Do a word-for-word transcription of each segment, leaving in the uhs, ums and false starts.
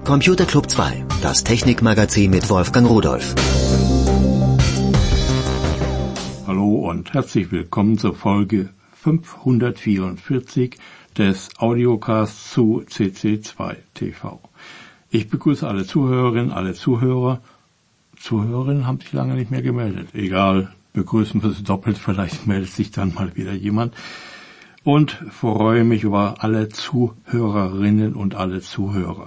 Computer Club zwei, das Technikmagazin mit Wolfgang Rudolph. Hallo und herzlich willkommen zur Folge fünfhundertvierundvierzig des Audiocasts zu C C zwei T V. Ich begrüße alle Zuhörerinnen, alle Zuhörer. Zuhörerinnen haben sich lange nicht mehr gemeldet. Egal, begrüßen wir sie doppelt, vielleicht meldet sich dann mal wieder jemand. Und freue mich über alle Zuhörerinnen und alle Zuhörer.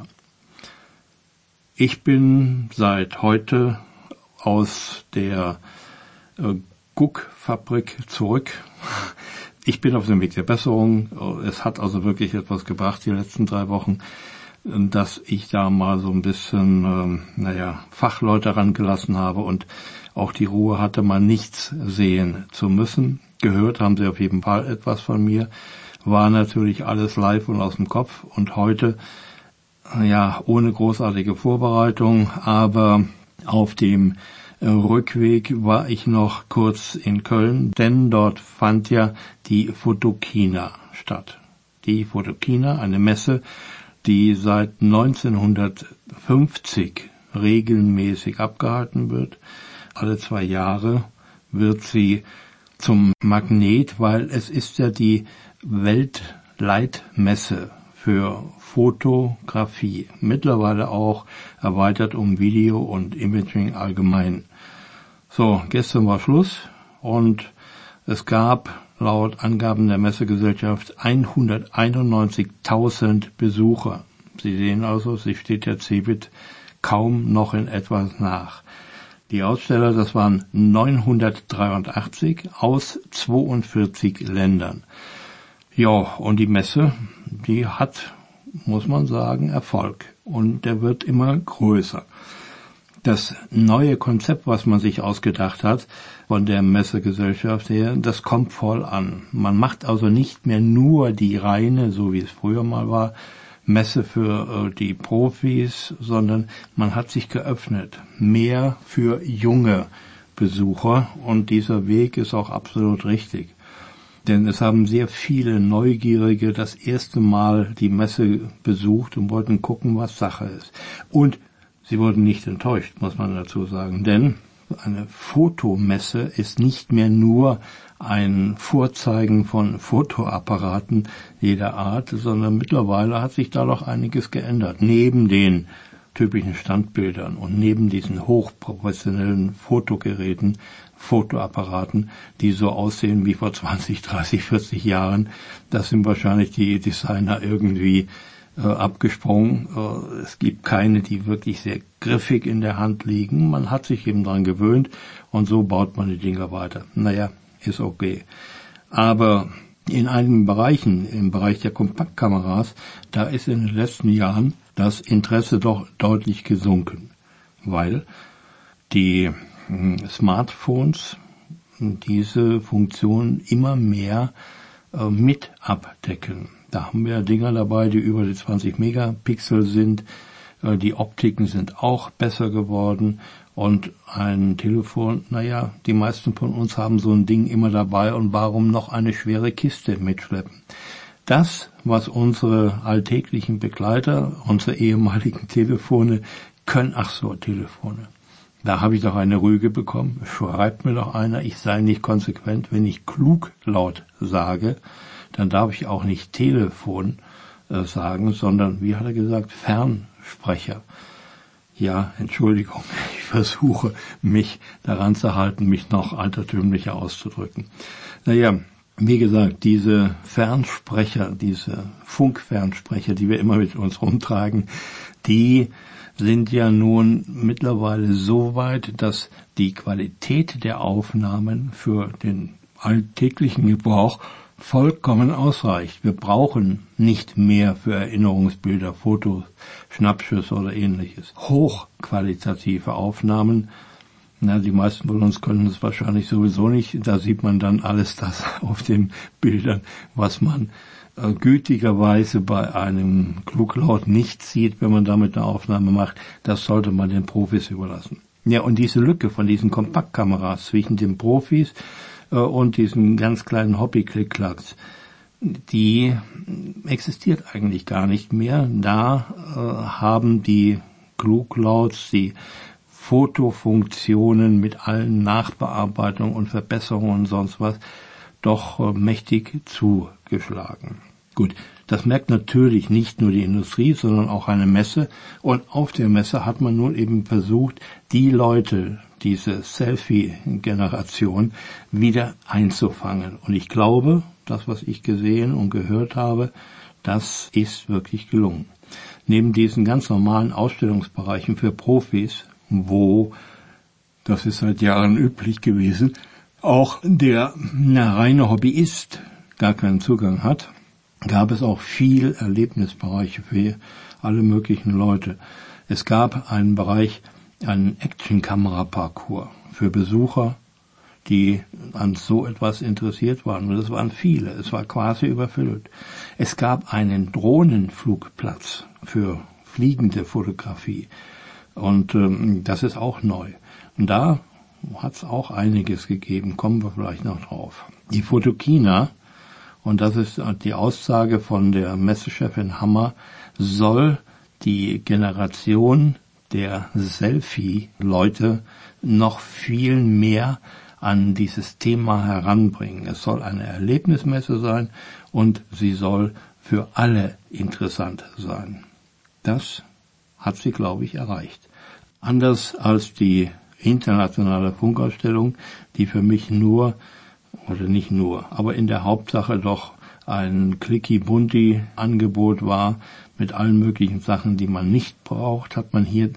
Ich bin seit heute aus der äh, Guckfabrik zurück. Ich bin auf dem Weg der Besserung. Es hat also wirklich etwas gebracht die letzten drei Wochen, dass ich da mal so ein bisschen, ähm, naja, Fachleute rangelassen habe und auch die Ruhe hatte, mal nichts sehen zu müssen. Gehört haben sie auf jeden Fall etwas von mir. War natürlich alles live und aus dem Kopf und heute, ja, ohne großartige Vorbereitung, aber auf dem Rückweg war ich noch kurz in Köln, denn dort fand ja die Photokina statt. Die Photokina, eine Messe, die seit neunzehnhundertfünfzig regelmäßig abgehalten wird. Alle zwei Jahre wird sie zum Magnet, weil es ist ja die Weltleitmesse für Fotografie. Mittlerweile auch erweitert um Video und Imaging allgemein. So, gestern war Schluss und es gab laut Angaben der Messegesellschaft hunderteinundneunzigtausend Besucher. Sie sehen also, sie steht der Cebit kaum noch in etwas nach. Die Aussteller, das waren neunhundertdreiundachtzig aus zweiundvierzig Ländern. Ja, und die Messe, die hat, muss man sagen, Erfolg. Und der wird immer größer. Das neue Konzept, was man sich ausgedacht hat von der Messegesellschaft her, das kommt voll an. Man macht also nicht mehr nur die reine, so wie es früher mal war, Messe für äh, die Profis, sondern man hat sich geöffnet. Mehr für junge Besucher und dieser Weg ist auch absolut richtig. Denn es haben sehr viele Neugierige das erste Mal die Messe besucht und wollten gucken, was Sache ist. Und sie wurden nicht enttäuscht, muss man dazu sagen. Denn eine Fotomesse ist nicht mehr nur ein Vorzeigen von Fotoapparaten jeder Art, sondern mittlerweile hat sich da doch einiges geändert. Neben den typischen Standbildern und neben diesen hochprofessionellen Fotogeräten, Fotoapparaten, die so aussehen wie vor zwanzig, dreißig, vierzig Jahren, das sind wahrscheinlich die Designer irgendwie äh, abgesprungen. Äh, es gibt keine, die wirklich sehr griffig in der Hand liegen. Man hat sich eben dran gewöhnt und so baut man die Dinger weiter. Naja, ist okay. Aber in einigen Bereichen, im Bereich der Kompaktkameras, da ist in den letzten Jahren das Interesse doch deutlich gesunken, weil die Smartphones diese Funktion immer mehr äh, mit abdecken. Da haben wir Dinger dabei, die über die zwanzig Megapixel sind. Äh, die Optiken sind auch besser geworden. Und ein Telefon, naja, die meisten von uns haben so ein Ding immer dabei und warum noch eine schwere Kiste mitschleppen? Das, was unsere alltäglichen Begleiter, unsere ehemaligen Telefone können, ach so, Telefone. Da habe ich doch eine Rüge bekommen. Schreibt mir doch einer, ich sei nicht konsequent. Wenn ich klug laut sage, dann darf ich auch nicht Telefon äh, sagen, sondern, wie hat er gesagt, Fernsprecher. Ja, Entschuldigung, ich versuche, mich daran zu halten, mich noch altertümlicher auszudrücken. Naja, wie gesagt, diese Fernsprecher, diese Funkfernsprecher, die wir immer mit uns rumtragen, die sind ja nun mittlerweile so weit, dass die Qualität der Aufnahmen für den alltäglichen Gebrauch vollkommen ausreicht. Wir brauchen nicht mehr für Erinnerungsbilder, Fotos, Schnappschüsse oder ähnliches. Hochqualitative Aufnahmen, na, die meisten von uns können es wahrscheinlich sowieso nicht. Da sieht man dann alles das auf den Bildern, was man äh, gütigerweise bei einem Kluglaut nicht sieht, wenn man damit eine Aufnahme macht. Das sollte man den Profis überlassen. Ja, und diese Lücke von diesen Kompaktkameras zwischen den Profis äh, und diesen ganz kleinen Hobby-Klick-Klacks, die existiert eigentlich gar nicht mehr. Da äh, haben die Glue-Clouds, die Fotofunktionen mit allen Nachbearbeitungen und Verbesserungen und sonst was doch äh, mächtig zugeschlagen. Gut, das merkt natürlich nicht nur die Industrie, sondern auch eine Messe. Und auf der Messe hat man nun eben versucht, die Leute, diese Selfie-Generation, wieder einzufangen. Und ich glaube, das, was ich gesehen und gehört habe, das ist wirklich gelungen. Neben diesen ganz normalen Ausstellungsbereichen für Profis, wo, das ist seit Jahren üblich gewesen, auch der na, reine Hobbyist gar keinen Zugang hat, gab es auch viel Erlebnisbereiche für alle möglichen Leute. Es gab einen Bereich, einen Action-Kamera-Parcours für Besucher, die an so etwas interessiert waren. Und es waren viele. Es war quasi überfüllt. Es gab einen Drohnenflugplatz für fliegende Fotografie. Und ähm, das ist auch neu. Und da hat es auch einiges gegeben. Kommen wir vielleicht noch drauf. Die Photokina, und das ist die Aussage von der Messechefin Hammer, soll die Generation der Selfie-Leute noch viel mehr an dieses Thema heranbringen. Es soll eine Erlebnismesse sein und sie soll für alle interessant sein. Das hat sie, glaube ich, erreicht. Anders als die internationale Funkausstellung, die für mich nur, oder nicht nur, aber in der Hauptsache doch ein Clicky-Bunti-Angebot war, mit allen möglichen Sachen, die man nicht braucht, hat man hier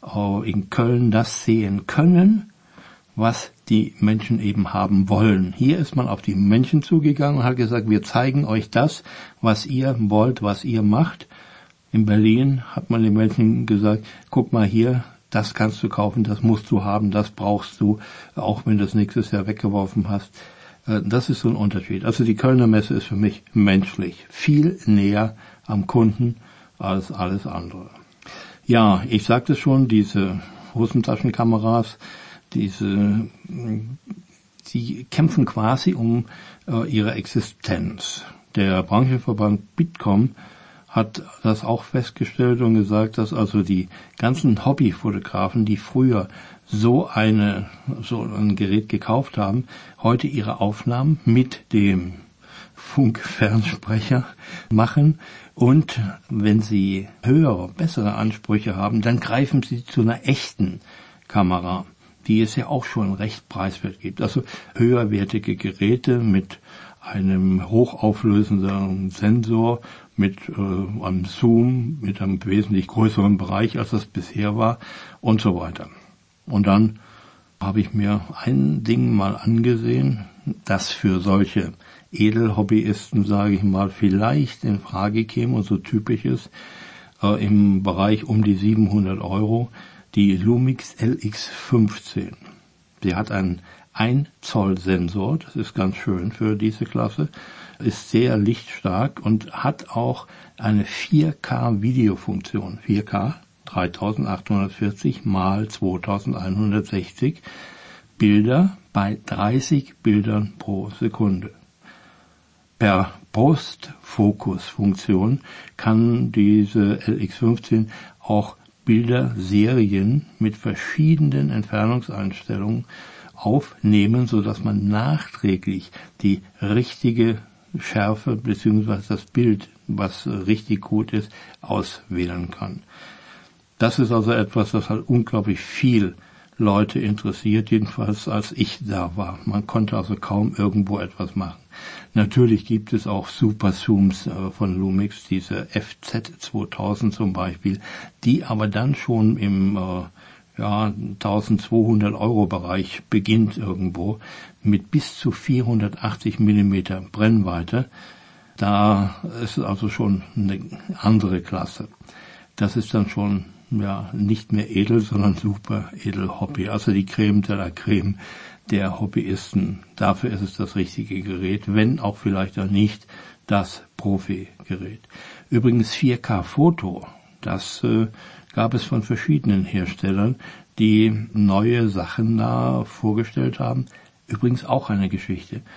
in Köln das sehen können, was die Menschen eben haben wollen. Hier ist man auf die Menschen zugegangen und hat gesagt, wir zeigen euch das, was ihr wollt, was ihr macht. In Berlin hat man den Menschen gesagt, guck mal hier, das kannst du kaufen, das musst du haben, das brauchst du, auch wenn du es nächstes Jahr weggeworfen hast. Das ist so ein Unterschied. Also die Kölner Messe ist für mich menschlich, viel näher am Kunden als alles andere. Ja, ich sagte schon, diese Hosentaschenkameras, diese, die kämpfen quasi um äh, ihre Existenz. Der Branchenverband Bitkom hat das auch festgestellt und gesagt, dass also die ganzen Hobbyfotografen, die früher so eine, so ein Gerät gekauft haben, heute ihre Aufnahmen mit dem Funkfernsprecher machen und wenn sie höhere, bessere Ansprüche haben, dann greifen sie zu einer echten Kamera, die es ja auch schon recht preiswert gibt. Also höherwertige Geräte mit einem hochauflösenden Sensor, mit äh, einem Zoom, mit einem wesentlich größeren Bereich, als das bisher war und so weiter. Und dann habe ich mir ein Ding mal angesehen, das für solche Edelhobbyisten, sage ich mal, vielleicht in Frage käme und so typisch ist, äh, im Bereich um die siebenhundert Euro, die Lumix L X fünfzehn. Sie hat einen ein Zoll Sensor, das ist ganz schön für diese Klasse, ist sehr lichtstark und hat auch eine vier K Videofunktion. vier K, dreitausendachthundertvierzig mal zweitausendeinhundertsechzig Bilder bei dreißig Bildern pro Sekunde. Per Postfokusfunktion kann diese L X fünfzehn auch Bilderserien mit verschiedenen Entfernungseinstellungen aufnehmen, so dass man nachträglich die richtige Schärfe bzw. das Bild, was richtig gut ist, auswählen kann. Das ist also etwas, das halt unglaublich viel Leute interessiert, jedenfalls als ich da war. Man konnte also kaum irgendwo etwas machen. Natürlich gibt es auch Super-Zooms äh, von Lumix, diese F Z zweitausend zum Beispiel, die aber dann schon im äh, ja, eintausendzweihundert Euro Bereich beginnt irgendwo mit bis zu vierhundertachtzig Millimeter Brennweite. Da ist also schon eine andere Klasse. Das ist dann schon ja nicht mehr edel, sondern super edel Hobby. Also die Creme de la Creme der Hobbyisten. Dafür ist es das richtige Gerät, wenn auch vielleicht auch nicht das Profi-Gerät. Übrigens vier K Foto, das äh, gab es von verschiedenen Herstellern, die neue Sachen da vorgestellt haben. Übrigens auch eine Geschichte.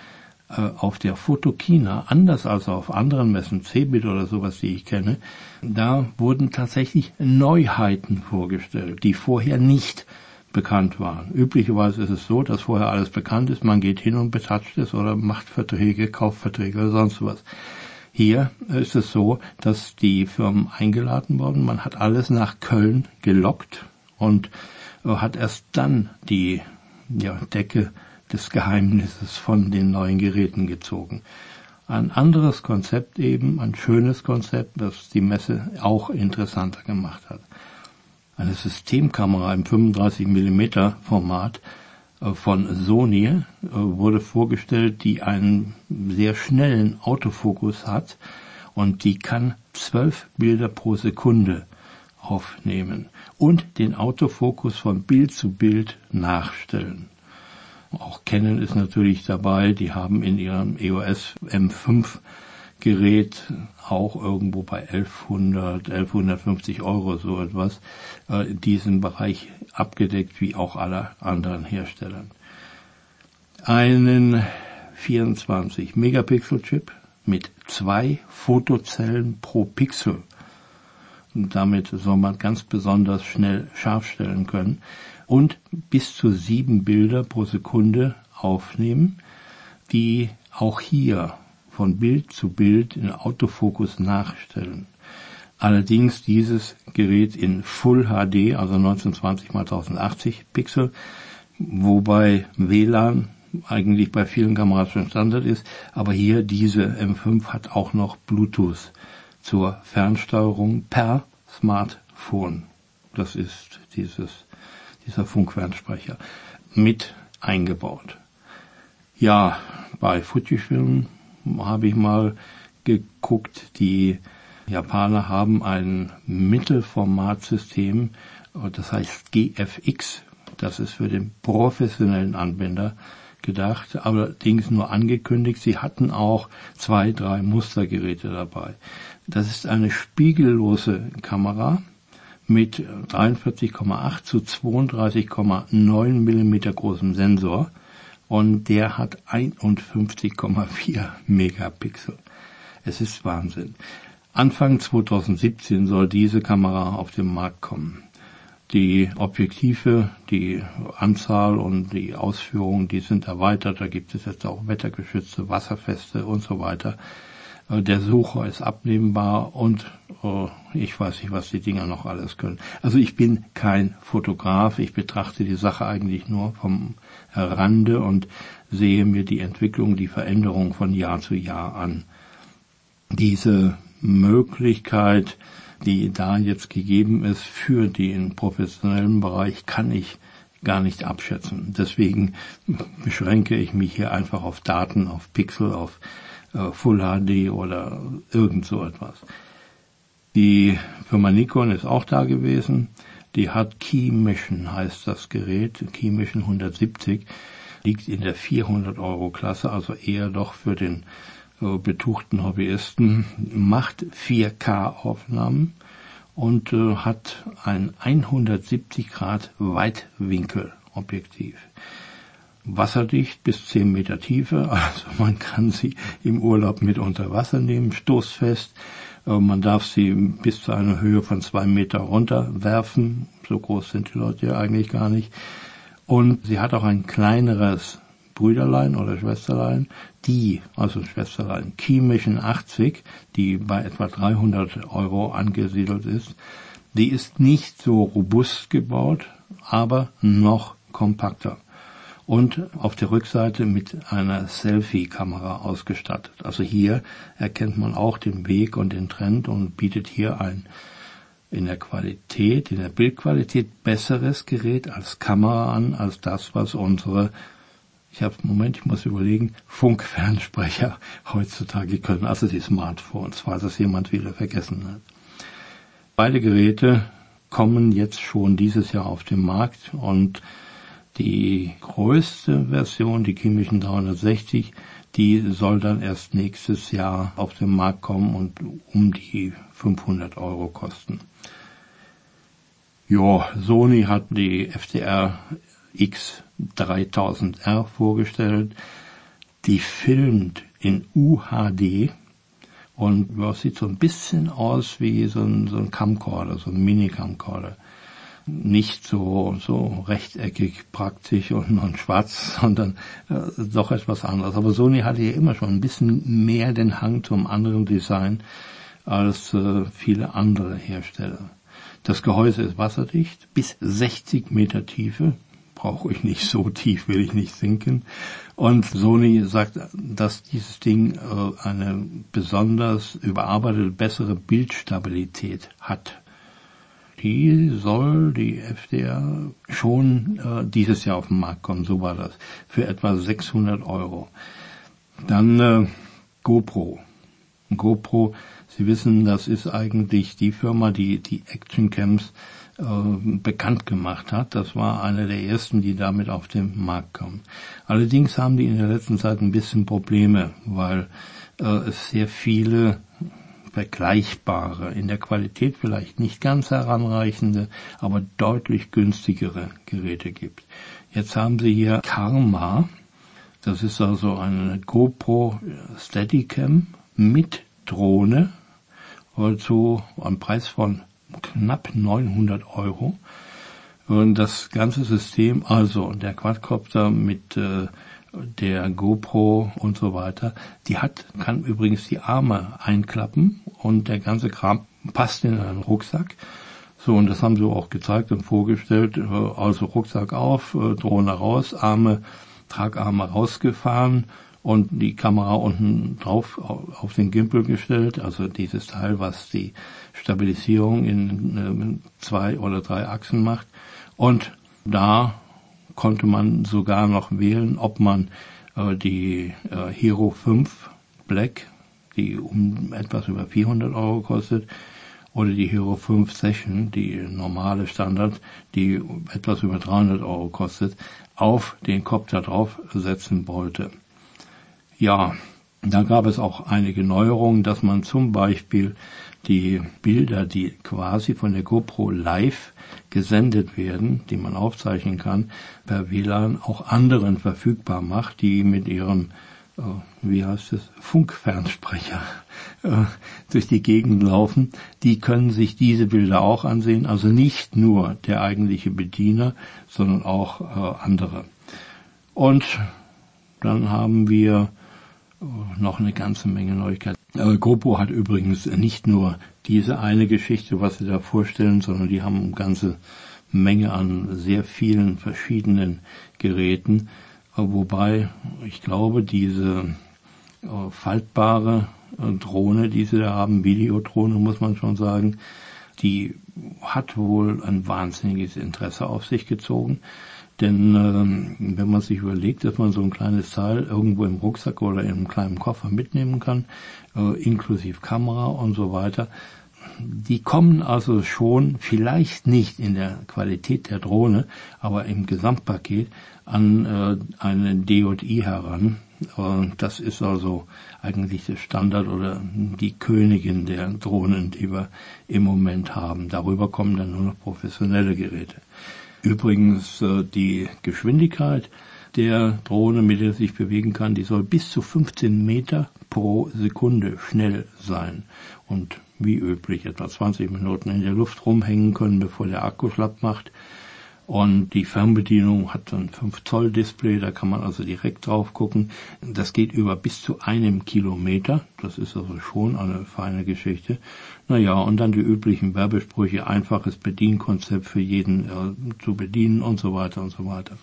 auf der Photokina, anders als auf anderen Messen, Cebit oder sowas, die ich kenne, da wurden tatsächlich Neuheiten vorgestellt, die vorher nicht bekannt waren. Üblicherweise ist es so, dass vorher alles bekannt ist, man geht hin und betatscht es oder macht Verträge, Kaufverträge oder sonst was. Hier ist es so, dass die Firmen eingeladen wurden, man hat alles nach Köln gelockt und hat erst dann die ja, Decke des Geheimnisses von den neuen Geräten gezogen. Ein anderes Konzept eben, ein schönes Konzept, das die Messe auch interessanter gemacht hat. Eine Systemkamera im fünfunddreißig Millimeter Format von Sony wurde vorgestellt, die einen sehr schnellen Autofokus hat und die kann zwölf Bilder pro Sekunde aufnehmen und den Autofokus von Bild zu Bild nachstellen. Auch Canon ist natürlich dabei, die haben in ihrem E O S M fünf Gerät auch irgendwo bei elfhundert, elfhundertfünfzig Euro so etwas, äh, diesen Bereich abgedeckt, wie auch alle anderen Hersteller. Einen vierundzwanzig Megapixel Chip mit zwei Fotozellen pro Pixel. Und damit soll man ganz besonders schnell scharf stellen können und bis zu sieben Bilder pro Sekunde aufnehmen, die auch hier von Bild zu Bild in Autofokus nachstellen. Allerdings dieses Gerät in Full H D, also neunzehnhundertzwanzig mal tausendachtzig Pixel, wobei W L A N eigentlich bei vielen Kameras schon Standard ist, aber hier diese M fünf hat auch noch Bluetooth zur Fernsteuerung per Smartphone. Das ist dieses, dieser Funkfernsprecher mit eingebaut. Ja, bei Fujifilm habe ich mal geguckt, die Japaner haben ein Mittelformatsystem, das heißt G F X, das ist für den professionellen Anwender gedacht, allerdings nur angekündigt. Sie hatten auch zwei, drei Mustergeräte dabei. Das ist eine spiegellose Kamera mit dreiundvierzig Komma acht zu zweiunddreißig Komma neun Millimeter großem Sensor und der hat einundfünfzig Komma vier Megapixel. Es ist Wahnsinn. Anfang zweitausendsiebzehn soll diese Kamera auf den Markt kommen. Die Objektive, die Anzahl und die Ausführung, die sind erweitert. Da gibt es jetzt auch wettergeschützte, wasserfeste und so weiter. Der Sucher ist abnehmbar und oh, ich weiß nicht, was die Dinger noch alles können. Also ich bin kein Fotograf. Ich betrachte die Sache eigentlich nur vom Rande und sehe mir die Entwicklung, die Veränderung von Jahr zu Jahr an. Diese Möglichkeit, die da jetzt gegeben ist für den professionellen Bereich, kann ich gar nicht abschätzen. Deswegen beschränke ich mich hier einfach auf Daten, auf Pixel, auf äh, Full H D oder irgend so etwas. Die Firma Nikon ist auch da gewesen. Die hat Key Mission, heißt das Gerät, Key Mission hundertsiebzig, liegt in der vierhundert Euro Klasse, also eher doch für den betuchten Hobbyisten, macht vier K Aufnahmen und äh, hat ein hundertsiebzig Grad Weitwinkelobjektiv. Wasserdicht bis zehn Meter Tiefe, also man kann sie im Urlaub mit unter Wasser nehmen, stoßfest. Äh, man darf sie bis zu einer Höhe von zwei Meter runterwerfen, so groß sind die Leute ja eigentlich gar nicht. Und sie hat auch ein kleineres Brüderlein oder Schwesterlein, die, also Schwesterlein, Key Mission achtzig, die bei etwa dreihundert Euro angesiedelt ist, die ist nicht so robust gebaut, aber noch kompakter. Und auf der Rückseite mit einer Selfie-Kamera ausgestattet. Also hier erkennt man auch den Weg und den Trend und bietet hier ein in der Qualität, in der Bildqualität besseres Gerät als Kamera an, als das, was unsere Ich habe, Moment, ich muss überlegen, Funkfernsprecher heutzutage können, also die Smartphones, falls es jemand wieder vergessen hat. Beide Geräte kommen jetzt schon dieses Jahr auf den Markt und die größte Version, die Key Mission dreihundertsechzig, die soll dann erst nächstes Jahr auf den Markt kommen und um die fünfhundert Euro kosten. Ja, Sony hat die F D R X dreitausend R vorgestellt. Die filmt in U H D und ja, sieht so ein bisschen aus wie so ein, so ein Camcorder, so ein Mini-Camcorder. Nicht so, so rechteckig praktisch und, und schwarz, sondern äh, doch etwas anderes. Aber Sony hatte ja immer schon ein bisschen mehr den Hang zum anderen Design als äh, viele andere Hersteller. Das Gehäuse ist wasserdicht, bis sechzig Meter Tiefe. Brauche ich nicht, so tief will ich nicht sinken. Und Sony sagt, dass dieses Ding äh, eine besonders überarbeitete, bessere Bildstabilität hat. Die soll die F D R schon äh, dieses Jahr auf den Markt kommen, so war das, für etwa sechshundert Euro. Dann äh, GoPro. GoPro, Sie wissen, das ist eigentlich die Firma, die die Actioncams äh, bekannt gemacht hat. Das war eine der ersten, die damit auf den Markt kommen. Allerdings haben die in der letzten Zeit ein bisschen Probleme, weil äh, es sehr viele vergleichbare, in der Qualität vielleicht nicht ganz heranreichende, aber deutlich günstigere Geräte gibt. Jetzt haben Sie hier Karma, das ist also eine GoPro Steadicam mit Drohne, also am Preis von knapp neunhundert Euro. Und das ganze System, also der Quadcopter mit äh, der GoPro und so weiter, die hat, kann übrigens die Arme einklappen und der ganze Kram passt in einen Rucksack. So, und das haben sie auch gezeigt und vorgestellt. Also Rucksack auf, Drohne raus, Arme, Tragarme rausgefahren und die Kamera unten drauf auf den Gimbal gestellt. Also dieses Teil, was die Stabilisierung in zwei oder drei Achsen macht. Und da konnte man sogar noch wählen, ob man äh, die äh, Hero fünf Black, die um etwas über vierhundert Euro kostet, oder die Hero fünf Session, die normale Standard, die etwas über dreihundert Euro kostet, auf den Copter draufsetzen wollte. Ja, da gab es auch einige Neuerungen, dass man zum Beispiel die Bilder, die quasi von der GoPro live gesendet werden, die man aufzeichnen kann, per W L A N auch anderen verfügbar macht, die mit ihrem, äh, wie heißt es, Funkfernsprecher äh, durch die Gegend laufen. Die können sich diese Bilder auch ansehen, also nicht nur der eigentliche Bediener, sondern auch äh, andere. Und dann haben wir noch eine ganze Menge Neuigkeiten. Äh, GoPro hat übrigens nicht nur diese eine Geschichte, was sie da vorstellen, sondern die haben eine ganze Menge an sehr vielen verschiedenen Geräten, äh, wobei ich glaube, diese äh, faltbare äh, Drohne, die sie da haben, Videodrohne muss man schon sagen, die hat wohl ein wahnsinniges Interesse auf sich gezogen. Denn ähm, wenn man sich überlegt, dass man so ein kleines Teil irgendwo im Rucksack oder in einem kleinen Koffer mitnehmen kann, äh, inklusive Kamera und so weiter, die kommen also schon vielleicht nicht in der Qualität der Drohne, aber im Gesamtpaket an äh, eine D J I heran. Und das ist also eigentlich der Standard oder die Königin der Drohnen, die wir im Moment haben. Darüber kommen dann nur noch professionelle Geräte. Übrigens, äh, die Geschwindigkeit der Drohne, mit der sie sich bewegen kann, die soll bis zu fünfzehn Meter pro Sekunde schnell sein. Und wie üblich etwa zwanzig Minuten in der Luft rumhängen können, bevor der Akku schlapp macht. Und die Fernbedienung hat ein fünf Zoll Display, da kann man also direkt drauf gucken. Das geht über bis zu einem Kilometer. Das ist also schon eine feine Geschichte. Naja, und dann die üblichen Werbesprüche, einfaches Bedienkonzept für jeden äh, zu bedienen und so weiter und so weiter.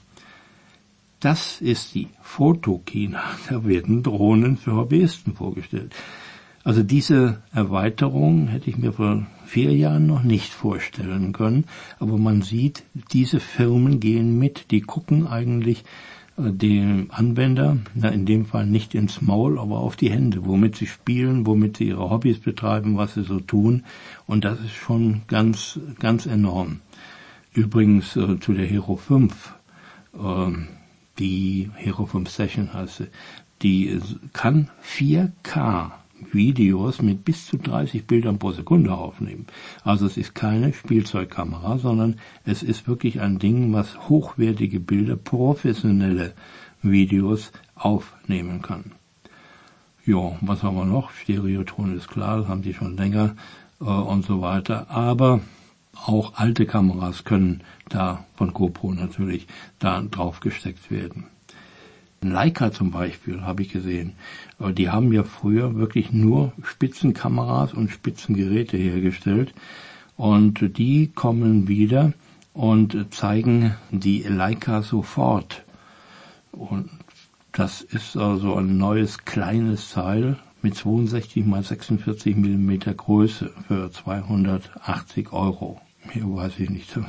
Das ist die Fotokina. Da werden Drohnen für Hobbyisten vorgestellt. Also diese Erweiterung hätte ich mir vor vier Jahren noch nicht vorstellen können. Aber man sieht, diese Firmen gehen mit. Die gucken eigentlich äh, dem Anwender, na in dem Fall nicht ins Maul, aber auf die Hände, womit sie spielen, womit sie ihre Hobbys betreiben, was sie so tun. Und das ist schon ganz, ganz enorm. Übrigens äh, zu der Hero fünf, äh, die Hero fünf Session heißt sie, die kann vier K Videos mit bis zu dreißig Bildern pro Sekunde aufnehmen. Also es ist keine Spielzeugkamera, sondern es ist wirklich ein Ding, was hochwertige Bilder, professionelle Videos aufnehmen kann. Ja, was haben wir noch? Stereoton ist klar, das haben die schon länger äh, und so weiter. Aber auch alte Kameras können da von GoPro natürlich da drauf gesteckt werden. Leica zum Beispiel habe ich gesehen. Äh, die haben ja früher wirklich nur Spitzenkameras und Spitzengeräte hergestellt. Und die kommen wieder und zeigen die Leica Sofort. Und das ist also ein neues kleines Teil mit zweiundsechzig mal sechsundvierzig Millimeter Größe für zweihundertachtzig Euro. Mehr weiß ich nicht.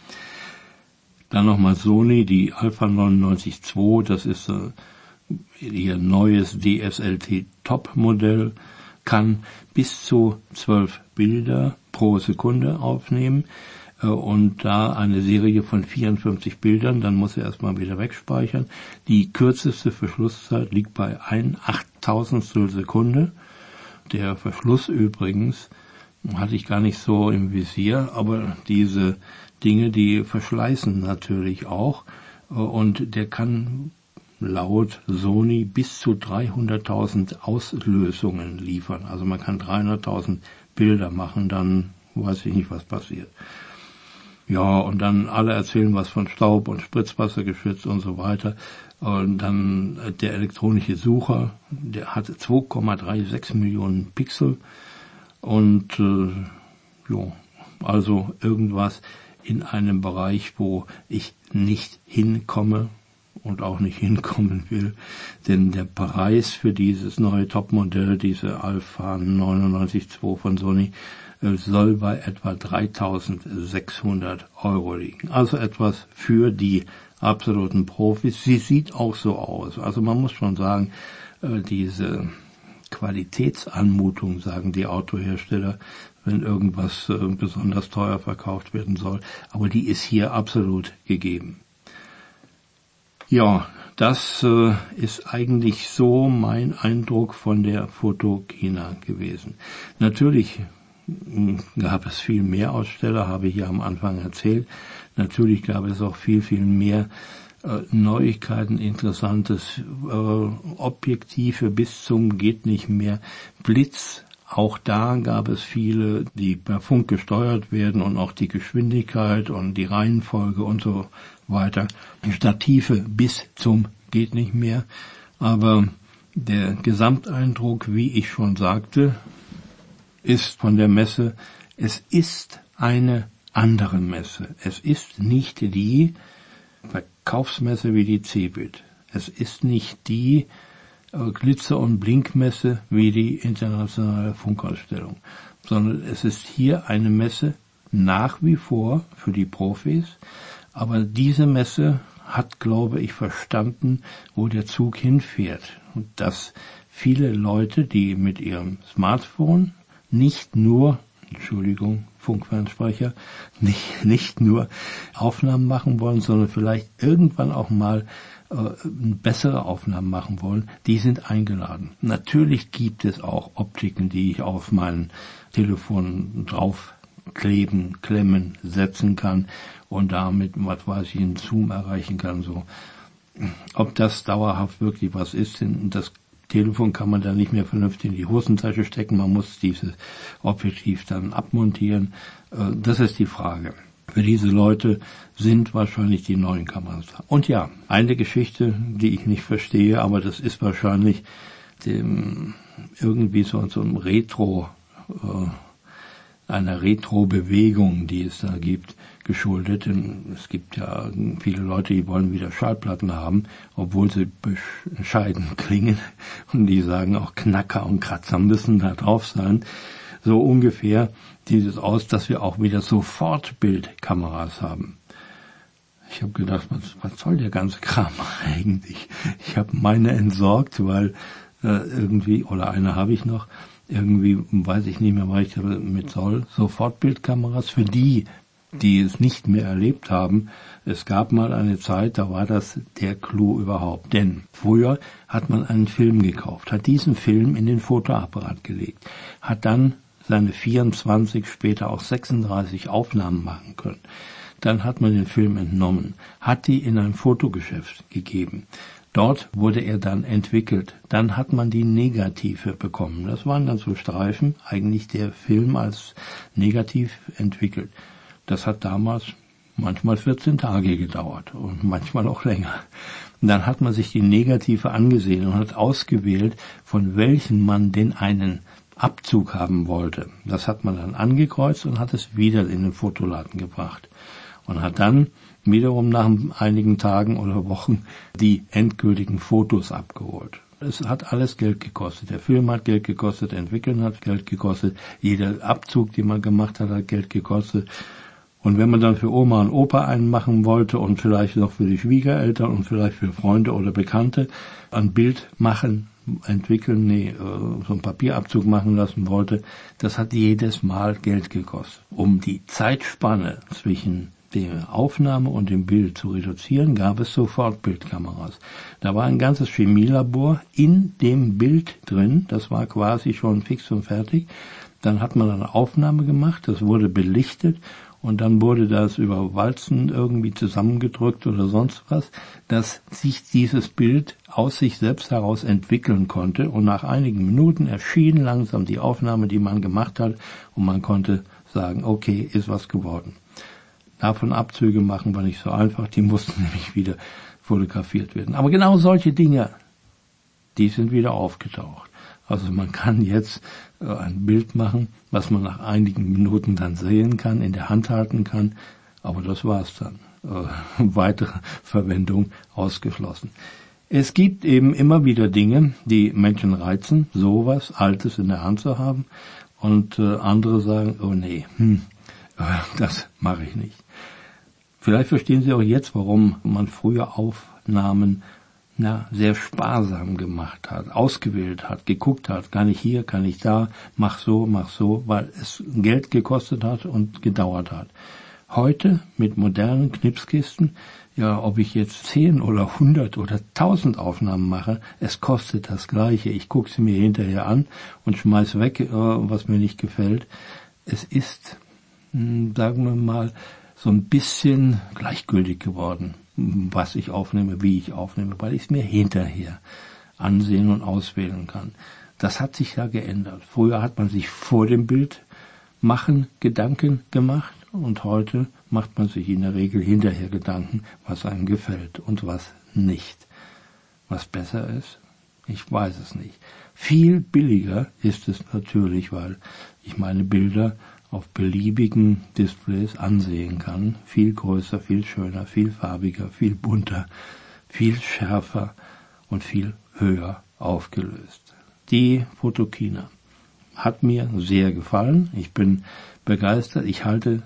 Dann nochmal Sony, die Alpha neunundneunzig zwei, das ist äh, ihr neues D S L T Top Modell, kann bis zu zwölf Bilder pro Sekunde aufnehmen. Und da eine Serie von vierundfünfzig Bildern, dann muss er erstmal wieder wegspeichern. Die kürzeste Verschlusszeit liegt bei ein Achttausendstel Sekunde. Der Verschluss übrigens hatte ich gar nicht so im Visier, aber diese Dinge, die verschleißen natürlich auch. Und der kann laut Sony bis zu dreihunderttausend Auslösungen liefern. Also man kann dreihunderttausend Bilder machen, dann weiß ich nicht, was passiert. Ja, und dann alle erzählen was von Staub und Spritzwasser geschützt und so weiter. Und dann der elektronische Sucher, der hat zwei Komma sechsunddreißig Millionen Pixel. Und äh, ja, also irgendwas in einem Bereich, wo ich nicht hinkomme und auch nicht hinkommen will. Denn der Preis für dieses neue Topmodell, diese Alpha neunundneunzig zwei von Sony, soll bei etwa dreitausendsechshundert Euro liegen. Also etwas für die absoluten Profis. Sie sieht auch so aus. Also man muss schon sagen, diese Qualitätsanmutung, sagen die Autohersteller, wenn irgendwas besonders teuer verkauft werden soll. Aber die ist hier absolut gegeben. Ja, das äh, ist eigentlich so mein Eindruck von der Photokina gewesen. Natürlich gab es viel mehr Aussteller, habe ich ja am Anfang erzählt. Natürlich gab es auch viel, viel mehr äh, Neuigkeiten, Interessantes, äh, Objektive bis zum geht nicht mehr, Blitz. Auch da gab es viele, die per Funk gesteuert werden und auch die Geschwindigkeit und die Reihenfolge und so weiter. Stative bis zum geht nicht mehr. Aber der Gesamteindruck, wie ich schon sagte, ist von der Messe, es ist eine andere Messe. Es ist nicht die Verkaufsmesse wie die CeBIT. Es ist nicht die Glitzer- und Blinkmesse wie die internationale Funkausstellung, sondern es ist hier eine Messe nach wie vor für die Profis, aber diese Messe hat, glaube ich, verstanden, wo der Zug hinfährt und dass viele Leute, die mit ihrem Smartphone nicht nur, Entschuldigung, Funkfernsprecher, nicht, nicht nur Aufnahmen machen wollen, sondern vielleicht irgendwann auch mal äh, bessere Aufnahmen machen wollen, die sind eingeladen. Natürlich gibt es auch Optiken, die ich auf mein Telefon draufkleben, klemmen, setzen kann und damit, was weiß ich, einen Zoom erreichen kann. So, ob das dauerhaft wirklich was ist, das Telefon kann man da nicht mehr vernünftig in die Hosentasche stecken, man muss dieses Objektiv dann abmontieren. Das ist die Frage. Für diese Leute sind wahrscheinlich die neuen Kameras da. Und ja, eine Geschichte, die ich nicht verstehe, aber das ist wahrscheinlich dem irgendwie so, so einem Retro, äh, einer Retro-Bewegung, die es da gibt, geschuldet. Denn es gibt ja viele Leute, die wollen wieder Schallplatten haben, obwohl sie bescheiden klingen. Und die sagen auch Knacker und Kratzer müssen da drauf sein. So ungefähr sieht es aus, dass wir auch wieder Sofortbildkameras haben. Ich habe gedacht, was, was soll der ganze Kram eigentlich? Ich habe meine entsorgt, weil äh, irgendwie, oder eine habe ich noch, irgendwie weiß ich nicht mehr, was ich damit soll. Sofortbildkameras für die, die es nicht mehr erlebt haben. Es gab mal eine Zeit, da war das der Clou überhaupt. Denn früher hat man einen Film gekauft, hat diesen Film in den Fotoapparat gelegt, hat dann seine vierundzwanzig, später auch sechsunddreißig Aufnahmen machen können. Dann hat man den Film entnommen, hat die in ein Fotogeschäft gegeben. Dort wurde er dann entwickelt. Dann hat man die Negative bekommen. Das waren dann so Streifen, eigentlich der Film als negativ entwickelt. Das hat damals manchmal vierzehn Tage gedauert und manchmal auch länger. Und dann hat man sich die Negative angesehen und hat ausgewählt, von welchen man den einen Abzug haben wollte. Das hat man dann angekreuzt und hat es wieder in den Fotoladen gebracht. Und hat dann wiederum nach einigen Tagen oder Wochen die endgültigen Fotos abgeholt. Es hat alles Geld gekostet. Der Film hat Geld gekostet, entwickeln hat Geld gekostet, jeder Abzug, den man gemacht hat, hat Geld gekostet. Und wenn man dann für Oma und Opa einen machen wollte und vielleicht noch für die Schwiegereltern und vielleicht für Freunde oder Bekannte ein Bild machen, entwickeln, nee, so einen Papierabzug machen lassen wollte, das hat jedes Mal Geld gekostet. Um die Zeitspanne zwischen der Aufnahme und dem Bild zu reduzieren, gab es sofort Bildkameras. Da war ein ganzes Chemielabor in dem Bild drin, das war quasi schon fix und fertig. Dann hat man eine Aufnahme gemacht, das wurde belichtet und dann wurde das über Walzen irgendwie zusammengedrückt oder sonst was, dass sich dieses Bild aus sich selbst heraus entwickeln konnte und nach einigen Minuten erschien langsam die Aufnahme, die man gemacht hat und man konnte sagen, okay, ist was geworden. Davon Abzüge machen war nicht so einfach, die mussten nämlich wieder fotografiert werden. Aber genau solche Dinge, die sind wieder aufgetaucht. Also man kann jetzt äh, ein Bild machen, was man nach einigen Minuten dann sehen kann, in der Hand halten kann, aber das war's dann. Äh, weitere Verwendung ausgeschlossen. Es gibt eben immer wieder Dinge, die Menschen reizen, sowas Altes in der Hand zu haben, und äh, andere sagen, oh nee, hm, das mache ich nicht. Vielleicht verstehen Sie auch jetzt, warum man früher Aufnahmen na, sehr sparsam gemacht hat, ausgewählt hat, geguckt hat, kann ich hier, kann ich da, mach so, mach so, weil es Geld gekostet hat und gedauert hat. Heute mit modernen Knipskisten, ja, ob ich jetzt zehn oder hundert oder tausend Aufnahmen mache, es kostet das Gleiche. Ich gucke sie mir hinterher an und schmeiß weg, was mir nicht gefällt. Es ist, sagen wir mal, so ein bisschen gleichgültig geworden, was ich aufnehme, wie ich aufnehme, weil ich es mir hinterher ansehen und auswählen kann. Das hat sich ja geändert. Früher hat man sich vor dem Bild machen Gedanken gemacht und heute macht man sich in der Regel hinterher Gedanken, was einem gefällt und was nicht. Was besser ist? Ich weiß es nicht. Viel billiger ist es natürlich, weil ich meine Bilder auf beliebigen Displays ansehen kann. Viel größer, viel schöner, viel farbiger, viel bunter, viel schärfer und viel höher aufgelöst. Die Photokina hat mir sehr gefallen. Ich bin begeistert. Ich halte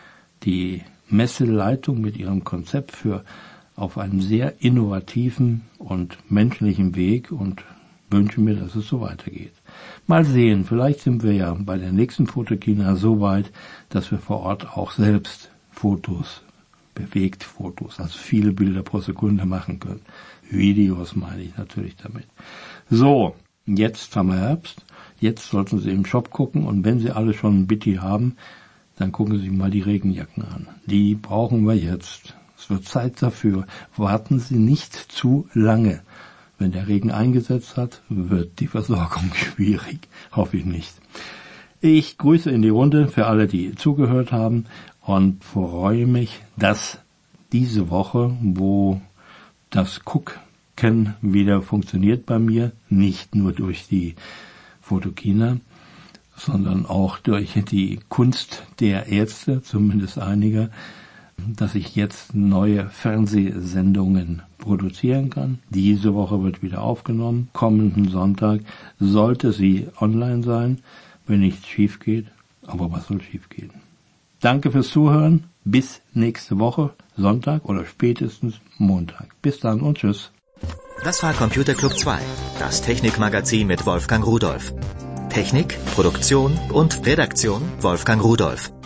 die Messeleitung mit ihrem Konzept für auf einem sehr innovativen und menschlichen Weg und wünsche mir, dass es so weitergeht. Mal sehen, vielleicht sind wir ja bei der nächsten Photokina so weit, dass wir vor Ort auch selbst Fotos, bewegt Fotos, also viele Bilder pro Sekunde machen können. Videos meine ich natürlich damit. So, jetzt haben wir Herbst, jetzt sollten Sie im Shop gucken und wenn Sie alle schon ein Bitti haben, dann gucken Sie mal die Regenjacken an. Die brauchen wir jetzt. Es wird Zeit dafür. Warten Sie nicht zu lange. Wenn der Regen eingesetzt hat, wird die Versorgung schwierig. Hoffe ich nicht. Ich grüße in die Runde für alle, die zugehört haben und freue mich, dass diese Woche, wo das Gucken wieder funktioniert bei mir, nicht nur durch die Photokina, sondern auch durch die Kunst der Ärzte, zumindest einiger, dass ich jetzt neue Fernsehsendungen produzieren kann. Diese Woche wird wieder aufgenommen. Kommenden Sonntag sollte sie online sein, wenn nichts schief geht. Aber was soll schief gehen? Danke fürs Zuhören. Bis nächste Woche, Sonntag oder spätestens Montag. Bis dann und tschüss. Das war Computer Club zwei, das Technikmagazin mit Wolfgang Rudolf. Technik, Produktion und Redaktion Wolfgang Rudolf.